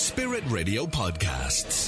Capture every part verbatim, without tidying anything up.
Spirit Radio Podcasts.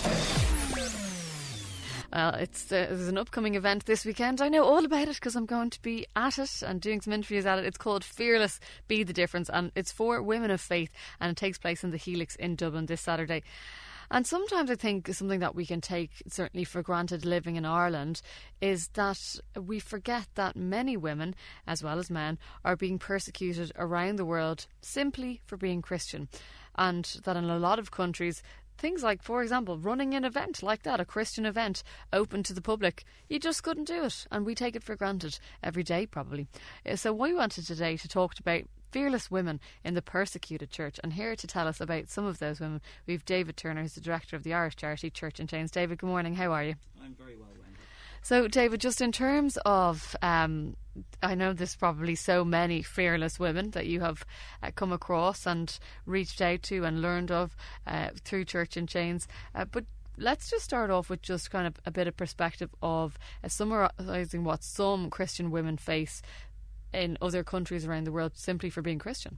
Well, it's uh, there's an upcoming event this weekend. I know all about it because I'm going to be at it and doing some interviews at it. It's called Fearless, Be the Difference, and it's for women of faith, and it takes place in the Helix in Dublin this Saturday. And sometimes I think something that we can take certainly for granted living in Ireland is that we forget that many women, as well as men, are being persecuted around the world simply for being Christian. And that in a lot of countries, things like, for example, running an event like that, a Christian event open to the public, you just couldn't do it. And we take it for granted every day, probably. So we wanted today to talk about fearless women in the persecuted church. And here to tell us about some of those women, we've David Turner, who's the director of the Irish charity Church in Chains. David, good morning. How are you? I'm very well, Wendy. So, David, just in terms of, um, I know there's probably so many fearless women that you have uh, come across and reached out to and learned of uh, through Church in Chains. Uh, but let's just start off with just kind of a bit of perspective of uh, summarising what some Christian women face in other countries around the world simply for being Christian.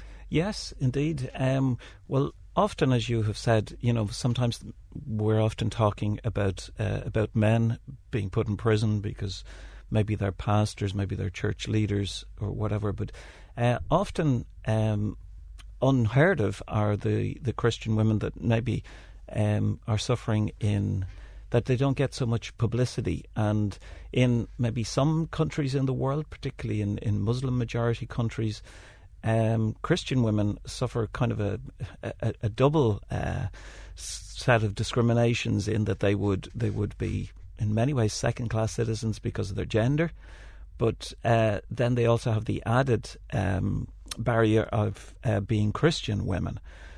Yes, indeed. Um, well, often, as you have said, you know, sometimes we're often talking about uh, about men being put in prison because maybe they're pastors, maybe they're church leaders or whatever. But uh, often um, unheard of are the, the Christian women that maybe um, are suffering in that they don't get so much publicity. And in maybe some countries in the world, particularly in, in Muslim majority countries, um, Christian women suffer kind of a, a, a double uh, set of discriminations in that they would they would be in many ways second-class citizens because of their gender, but uh, then they also have the added um, barrier of uh, being Christian women.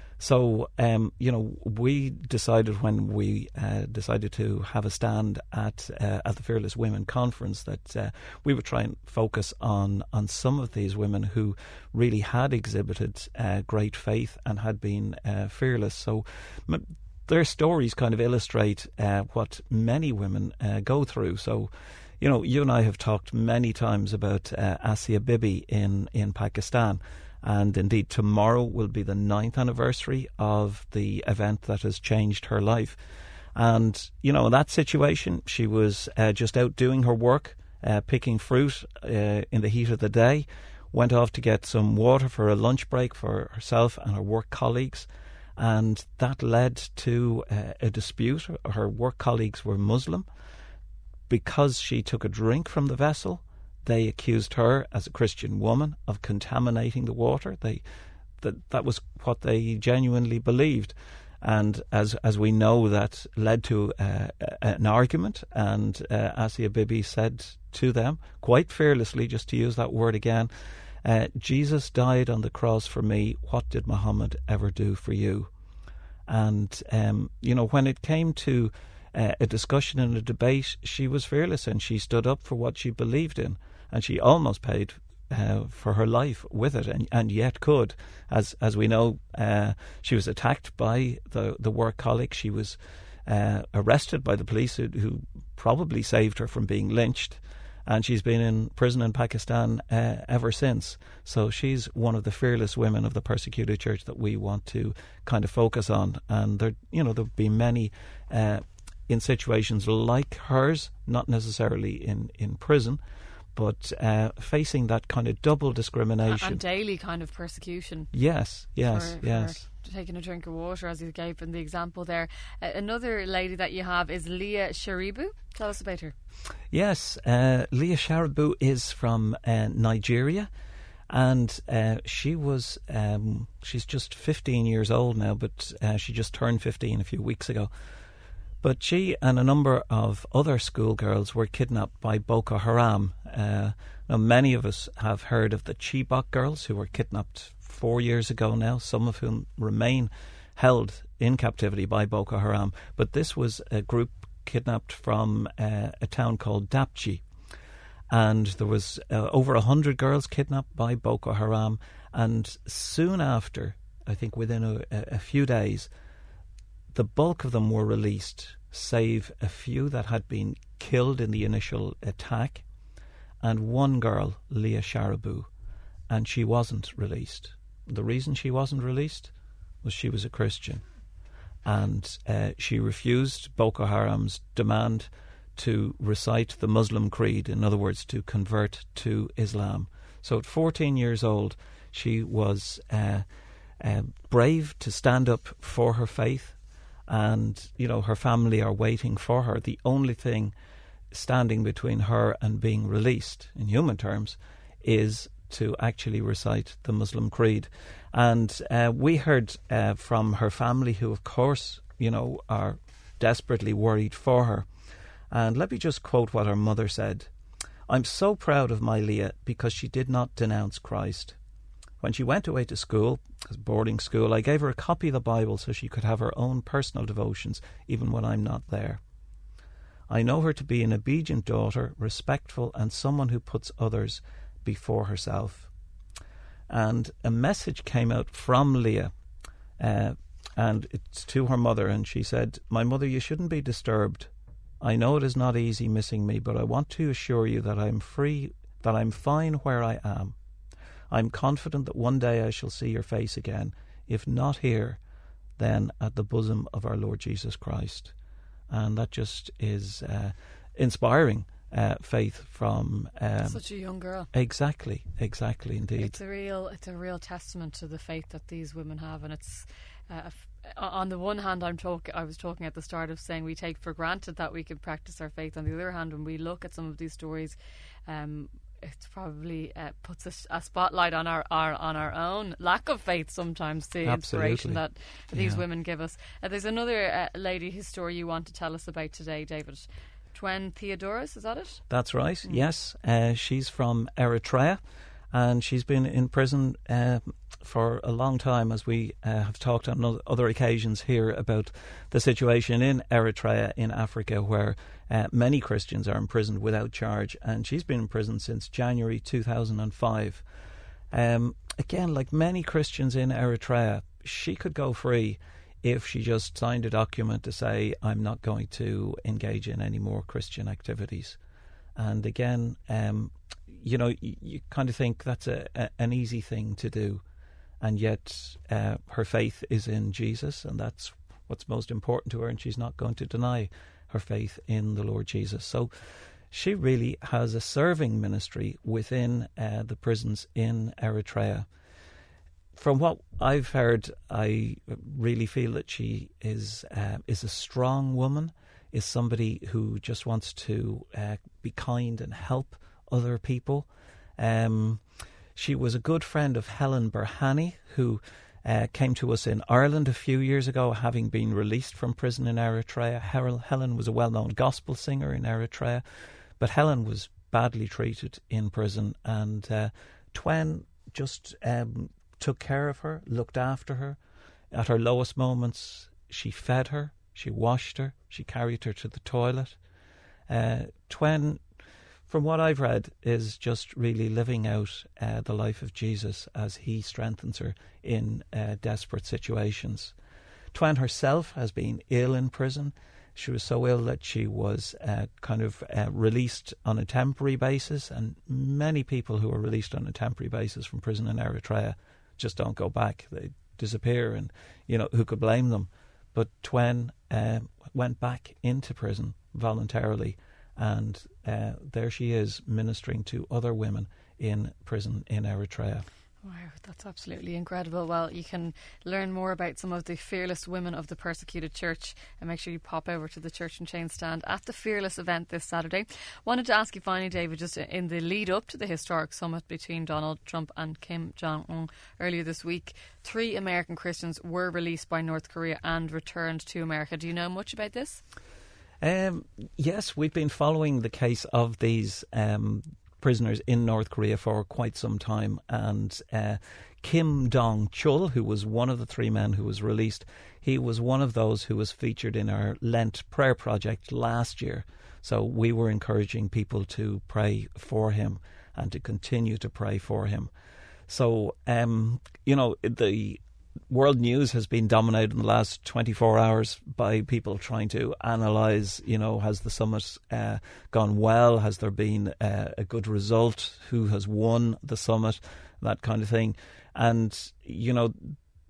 So, um, you know, we decided when we uh, decided to have a stand at uh, at the Fearless Women Conference that uh, we would try and focus on on some of these women who really had exhibited uh, great faith and had been uh, fearless. So m- their stories kind of illustrate uh, what many women uh, go through. So, you know, you and I have talked many times about uh, Asia Bibi in, in Pakistan. And indeed, tomorrow will be the ninth anniversary of the event that has changed her life. And, you know, in that situation, she was uh, just out doing her work, uh, picking fruit uh, in the heat of the day, went off to get some water for a lunch break for herself and her work colleagues. And that led to uh, a dispute. Her work colleagues were Muslim. Because she took a drink from the vessel, they accused her as a Christian woman of contaminating the water. They that that was what they genuinely believed, and as as we know, that led to uh, an argument. And uh, Asia Bibi said to them, quite fearlessly, just to use that word again, uh, "Jesus died on the cross for me. What did Muhammad ever do for you?" And um, you know, when it came to uh, a discussion and a debate, she was fearless and she stood up for what she believed in. And she almost paid uh, for her life with it, and, and yet could. As as we know, uh, she was attacked by the, the work colleague. She was uh, arrested by the police who, who probably saved her from being lynched. And she's been in prison in Pakistan uh, ever since. So she's one of the fearless women of the persecuted church that we want to kind of focus on. And there, you know, there'll be many uh, in situations like hers, not necessarily in, in prison, but uh, facing that kind of double discrimination. And daily kind of persecution. Yes, yes, for, yes. For taking a drink of water, as you gave in the example there. Uh, another lady that you have is Leah Sharibu. Tell us about her. Yes, uh, Leah Sharibu is from uh, Nigeria. And uh, she was, um, she's just fifteen years old now, but uh, she just turned fifteen a few weeks ago. But she and a number of other schoolgirls were kidnapped by Boko Haram. Uh, now, many of us have heard of the Chibok girls who were kidnapped four years ago now, some of whom remain held in captivity by Boko Haram. But this was a group kidnapped from uh, a town called Dapchi. And there was uh, over one hundred girls kidnapped by Boko Haram. And soon after, I think within a, a few days, the bulk of them were released, save a few that had been killed in the initial attack, and one girl, Leah Sharibu, and she wasn't released. The reason she wasn't released was she was a Christian. and uh, she refused Boko Haram's demand to recite the Muslim creed, in other words, to convert to Islam. So at fourteen years old, she was uh, uh, brave to stand up for her faith, and, you know, her family are waiting for her. The only thing standing between her and being released, in human terms, is to actually recite the Muslim creed. And uh, we heard uh, from her family, who, of course, you know, are desperately worried for her. And let me just quote what her mother said. "I'm so proud of my Leah because she did not denounce Christ. When she went away to school, boarding school, I gave her a copy of the Bible so she could have her own personal devotions, even when I'm not there. I know her to be an obedient daughter, respectful, and someone who puts others before herself." And a message came out from Leah, uh, and it's to her mother, and she said, "My mother, you shouldn't be disturbed. I know it is not easy missing me, but I want to assure you that I'm free, that I'm fine where I am. I'm confident that one day I shall see your face again, if not here, then at the bosom of our Lord Jesus Christ." And that just is uh, inspiring uh, faith from um, such a young girl. Exactly, exactly, indeed. It's a real, it's a real testament to the faith that these women have, and it's. Uh, on the one hand, I'm talk- I was talking at the start of saying we take for granted that we can practice our faith. On the other hand, when we look at some of these stories, um, it probably uh, puts a, a spotlight on our, our on our own lack of faith sometimes, the Absolutely. inspiration that these Yeah. women give us. Uh, there's another uh, lady whose story you want to tell us about today, David. Twen Theodoros, is that it? That's right, mm. yes. Uh, she's from Eritrea, and she's been in prison uh, for a long time, as we uh, have talked on other occasions here about the situation in Eritrea in Africa, where uh, many Christians are imprisoned without charge, and she's been in prison since January two thousand five. Um, again, like many Christians in Eritrea, she could go free if she just signed a document to say, I'm not going to engage in any more Christian activities. And again, um, you know, you, you kind of think that's a, a, an easy thing to do. And yet uh, her faith is in Jesus, and that's what's most important to her, and she's not going to deny her faith in the Lord Jesus. So she really has a serving ministry within uh, the prisons in Eritrea. From what I've heard, I really feel that she is uh, is a strong woman, is somebody who just wants to uh, be kind and help other people. Um, she was a good friend of Helen Berhane, who uh, came to us in Ireland a few years ago, having been released from prison in Eritrea. Helen was a well-known gospel singer in Eritrea, but Helen was badly treated in prison, and uh, Twen just um, took care of her, looked after her. At her lowest moments, she fed her, she washed her, she carried her to the toilet. Uh, Twen, from what I've read, is just really living out uh, the life of Jesus as he strengthens her in uh, desperate situations. Twen herself has been ill in prison. She was so ill that she was uh, kind of uh, released on a temporary basis, and many people who are released on a temporary basis from prison in Eritrea just don't go back. They disappear, and, you know, who could blame them? But Twen uh, went back into prison voluntarily, and uh, there she is ministering to other women in prison in Eritrea. Wow, that's absolutely incredible. Well, you can learn more about some of the fearless women of the persecuted church, and make sure you pop over to the Church and Chain stand at the Fearless event this Saturday. Wanted to ask you finally, David, just in the lead up to the historic summit between Donald Trump and Kim Jong-un earlier this week, three American Christians were released by North Korea and returned to America. Do you know much about this? Um, yes, we've been following the case of these um prisoners in North Korea for quite some time, and uh, Kim Dong-chul, who was one of the three men who was released, he was one of those who was featured in our Lent prayer project last year. So we were encouraging people to pray for him and to continue to pray for him. So, um, you know, the world news has been dominated in the last twenty-four hours by people trying to analyse, you know, has the summit uh, gone well? Has there been uh, a good result? Who has won the summit? That kind of thing. And, you know,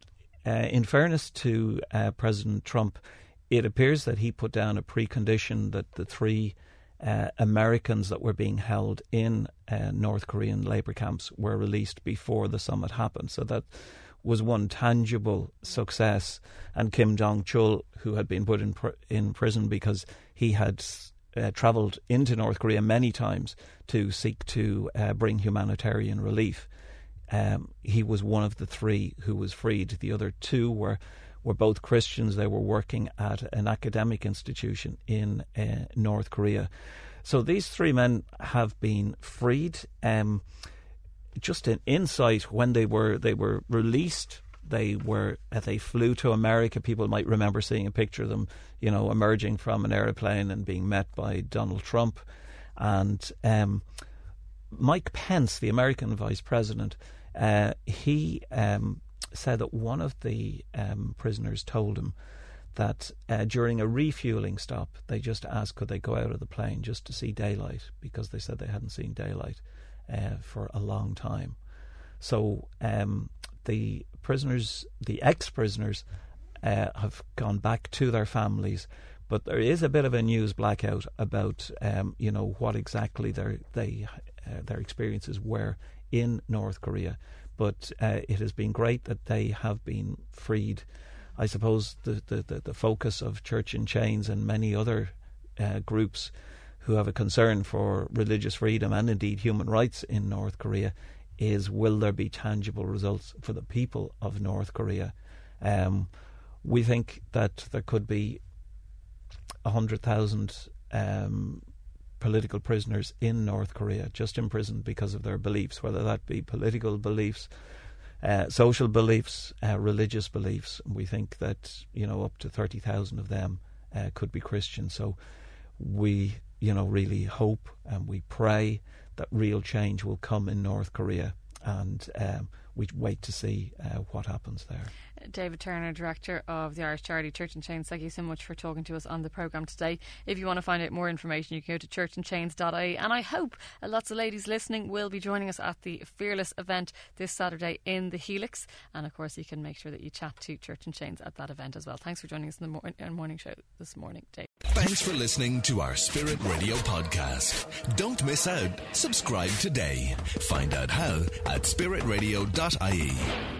uh, in fairness to uh, President Trump, it appears that he put down a precondition that the three uh, Americans that were being held in uh, North Korean labour camps were released before the summit happened. So that was one tangible success. And Kim Jong-chul, who had been put in pr- in prison because he had uh, travelled into North Korea many times to seek to uh, bring humanitarian relief, um, he was one of the three who was freed. The other two were were both Christians. They were working at an academic institution in uh, North Korea. So these three men have been freed. Um, just an insight, when they were they were released, they were uh, they flew to America. People might remember seeing a picture of them, you know, emerging from an airplane and being met by Donald Trump. And um, Mike Pence, the American vice president, uh, he um, said that one of the um, prisoners told him that uh, during a refueling stop, they just asked could they go out of the plane just to see daylight, because they said they hadn't seen daylight uh, for a long time. So um, the prisoners, the ex-prisoners, uh, have gone back to their families, but there is a bit of a news blackout about um, you know what exactly their they uh, their experiences were in North Korea. But uh, it has been great that they have been freed. I suppose the, the, the, the focus of Church in Chains and many other uh, groups who have a concern for religious freedom and indeed human rights in North Korea is, will there be tangible results for the people of North Korea? Um, we think that there could be one hundred thousand um political prisoners in North Korea, just imprisoned because of their beliefs, whether that be political beliefs, uh, social beliefs, uh, religious beliefs. We think that, you know, up to thirty thousand of them uh, could be Christian. So we, you know, really hope and we pray that real change will come in North Korea, and um, we wait to see uh, what happens there. David Turner, Director of the Irish charity Church in Chains, thank you so much for talking to us on the programme today. If you want to find out more information, you can go to church in chains dot I E, and I hope uh, lots of ladies listening will be joining us at the Fearless event this Saturday in the Helix, and of course you can make sure that you chat to Church in Chains at that event as well. Thanks for joining us in the mor- uh, morning show this morning, Dave. Thanks for listening to our Spirit Radio podcast. Don't miss out. Subscribe today. Find out how at spirit radio dot I E.